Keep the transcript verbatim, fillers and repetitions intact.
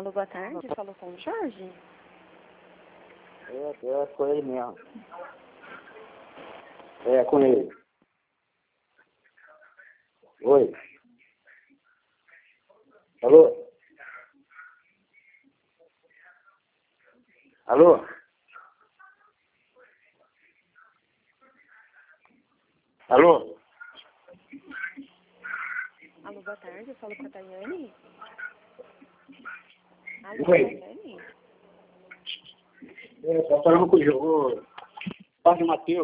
Alô, boa tarde. Falou com o Jorge? É, é com ele mesmo. É, com ele. Oi. Alô? Alô? Alô? Alô, boa tarde. Eu falo com a Tayane? Alô, Oi. Tayane? É, tá falando com o Jorge. Jorge Matheus.